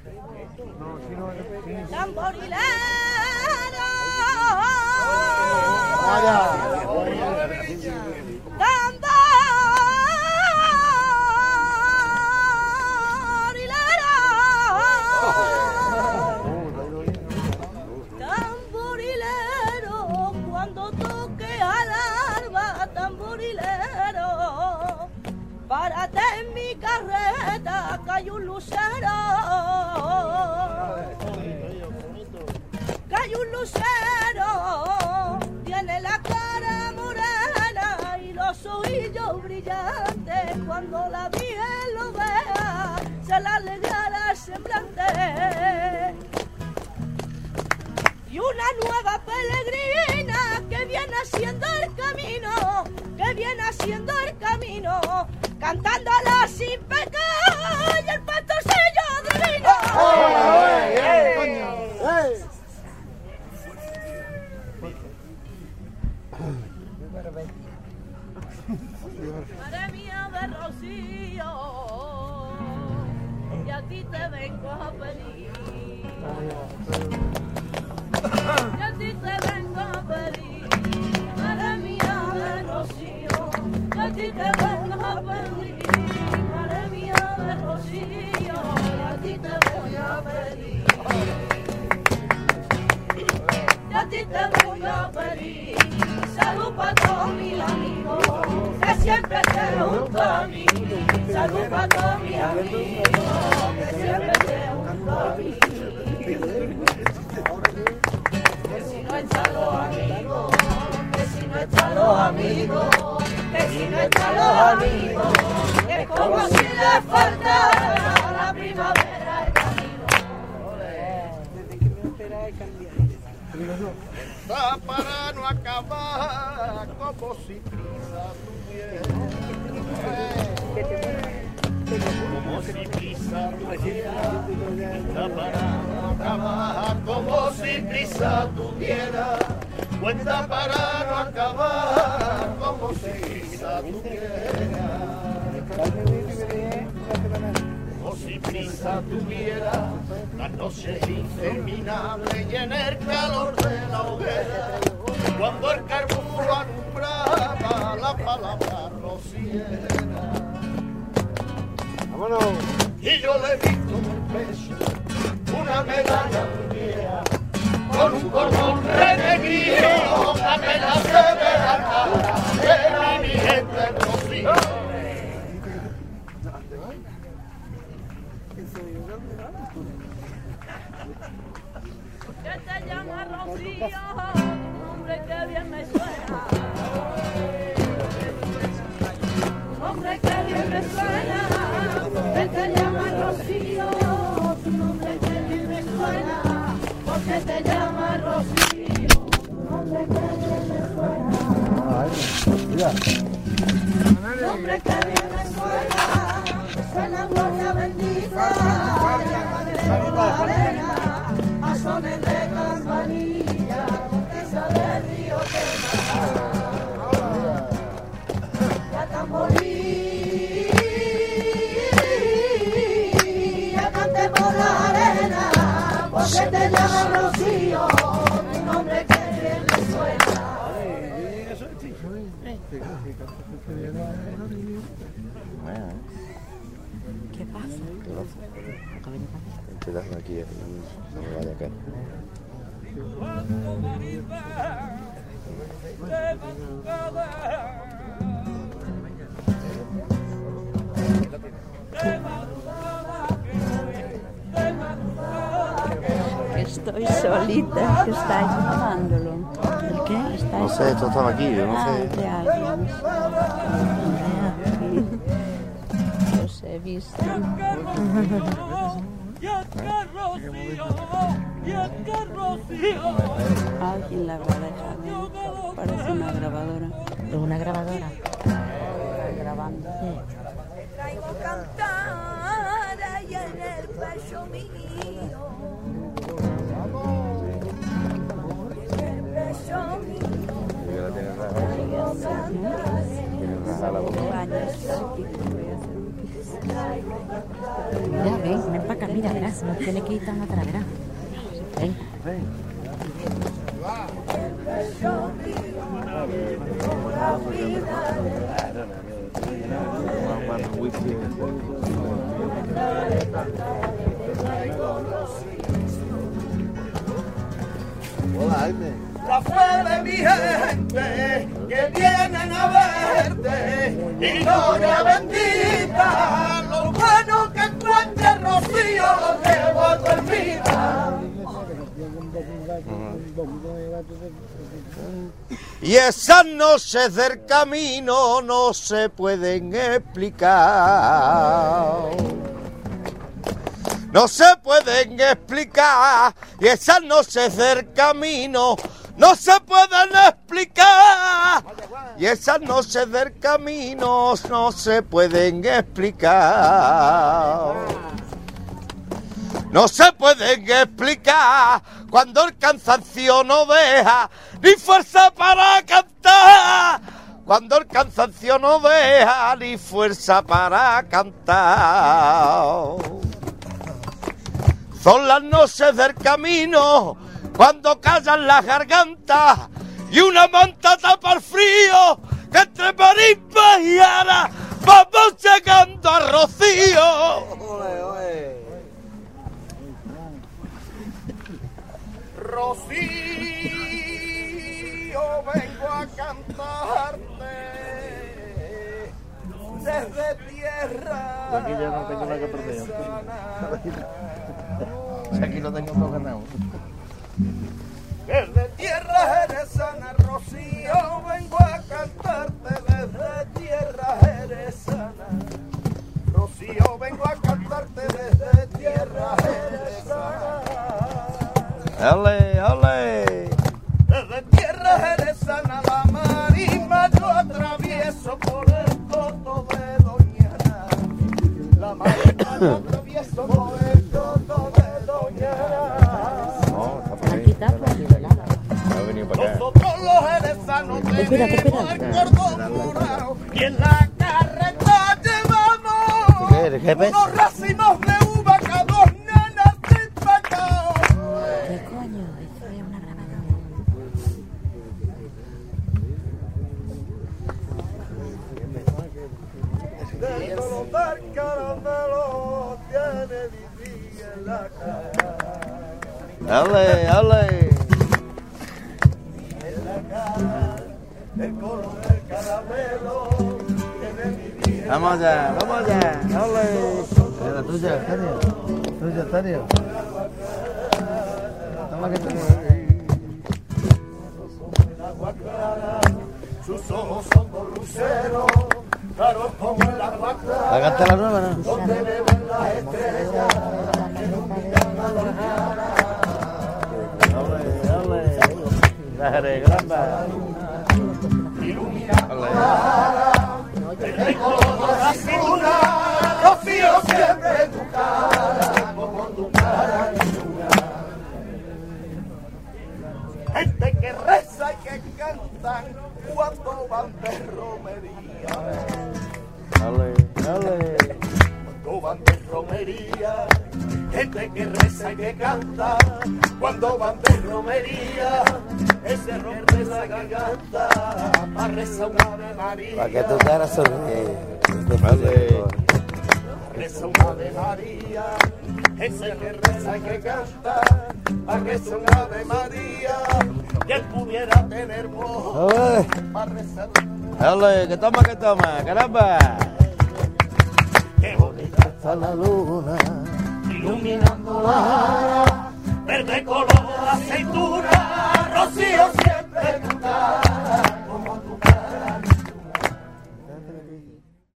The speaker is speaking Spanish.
Tamborilero. Tamborilero, cuando toque alarma, tamborilero, párate en mi carreta, que hay un lucero. Que hay un lucero, tiene la cara morena y los ojillos brillantes. Cuando la Virgen lo vea, se la alegrará el semblante. Y una nueva peregrina que viene haciendo el camino, que viene haciendo el camino, cantándola sin pecar y el pastorcillo divino. Madre mía de Rocío, y a ti te vengo a pedir. Y a ti te vengo a pedir. Madre mía de Rocío, y a ti te vengo a pedir. Madre mía de Rocío, y a ti te voy a pedir. Y a ti te voy a pedir. Salud para todos mis amigos, que siempre esté junto a mí. Salud para todos mis amigos, que siempre esté junto a mí. Que si no están los amigos, que si no están los amigos, que si no están los amigos, es como si le faltara la primavera el camino. Desde que me opera he cambiado. Va para no acabar como si prisa tuviera. Como si prisa tuviera. Va para no acabar como si prisa tuviera. Cuenta para no acabar como si prisa tuviera. Como si prisa tuviera, la noche es interminable y en el calor de la hoguera, cuando el carburo alumbraba la palabra rociera. ¡Vámonos! Y yo le he visto en el pecho una medalla puñera, con un cordón renegrido, apenas se ve la cara de mi gente rocío. Que te llama Rocío, tu nombre que bien me suena. Nombre que bien me suena. Que te llama Rocío, tu nombre que bien me suena. Porque te llama Rocío, tu nombre que bien me suena. Nombre que bien me suena. Suena gloria bendita. A sones de campanilla, esa del río que ya tamborí, ya canté por la arena, porque te llama Rocío, tu nombre que bien me suena. ¿Qué pasa? Pedazo aquí, no me vaya a caer. Estoy solita, que estáis grabándolo. ¿El qué? No sé, esto estaba aquí, yo no sé. De alguien. Los he visto. Alguien la habrá dejado. Parece una grabadora. ¿Es una grabadora? Grabando. Traigo cantar y en el pecho mío. En el pecho mío. Traigo cantar. Ya, ven para acá, mira. mira, verás, nos tiene que ir tan atrás, verás. Ven. La fe de mi gente que vienen a verte, y gloria bendita, lo bueno que encuentre Rocío, lo llevo a tu vida. Y esas noches del camino no se pueden explicar. No se pueden explicar, y esas noches del camino no se pueden explicar, y esas noches del camino no se pueden explicar. No se pueden explicar cuando el cansancio no deja ni fuerza para cantar. Cuando el cansancio no deja ni fuerza para cantar. Son las noches del camino cuando callan las gargantas y una manta tapa el frío que entre Marispa y Ara vamos llegando a Rocío. Rocío, vengo a cantarte desde tierra. Aquí ya no tengo nada que perder. Aquí lo tengo todo ganado. Desde tierra jerezana, Rocío, vengo a cantarte desde tierra jerezana. Rocío, vengo a cantarte desde tierra jerezana. ¡Ole, ole! Desde tierra jerezana, la marisma yo atravieso por el coto de Doñana. La marisma yo atravieso por el coto de Doñana. No, está por ahí. Aquí está, pues. Ha venido para acá. Nosotros los jerezanos tenemos el cordón morado y en la carreta llevamos ¿Qué eres, jefe? unos racimos de uva, cada dos nenas de pecado. ¿Qué coño? Eso es una grabación. Del color caramelo tiene Vivi en la cara. ¡Ole, ole! En la cara, el color del caramelo tiene Vivi en la Vamos allá, vamos allá. ¡Ole! La tuya, Tario. Tuya, Tario. Toma que te... agua clara. Sus ojos son dos luceros, claros como el agua clara. ¿La canta la nueva, no? Donde beben las estrellas que iluminan la mañana. ¡Ole, ole! La jerezana. Iluminan la el color de la luna, Rocío siempre tu cara, como tu cara luna. Gente que reza y que cantan cuando van de romería. ¡Ole, ole! Cuando van de romería, gente que reza y que canta, cuando van de romería, ese reza que canta, para rezar una Ave María. Para que tu cara sonríe. Reza una Ave María, ese que reza y que canta, para que sea una Ave María, que pudiera tener voz ¡Ole! para rezar. ¡Ole! ¡Que toma, caramba! Qué bonita Está la luna. iluminando la verde color aceituna.